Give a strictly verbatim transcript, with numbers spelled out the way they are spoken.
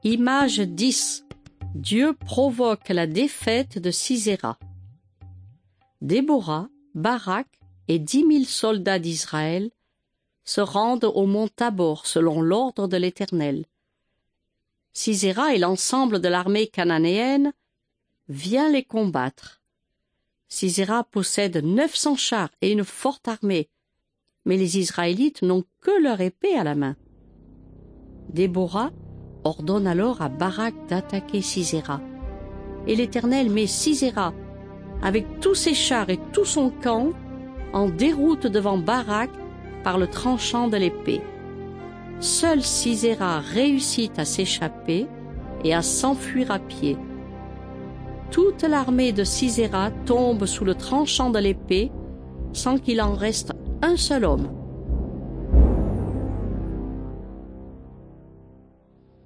Image dix. Dieu provoque la défaite de Sisera. Déborah, Barak et dix mille soldats d'Israël se rendent au mont Tabor selon l'ordre de l'Éternel. Sisera et l'ensemble de l'armée cananéenne vient les combattre. Sisera possède neuf cents chars et une forte armée, mais les Israélites n'ont que leur épée à la main. Déborah ordonne alors à Barak d'attaquer Sisera. Et l'Éternel met Sisera, avec tous ses chars et tout son camp, en déroute devant Barak par le tranchant de l'épée. Seul Sisera réussit à s'échapper et à s'enfuir à pied. Toute l'armée de Sisera tombe sous le tranchant de l'épée sans qu'il en reste un seul homme.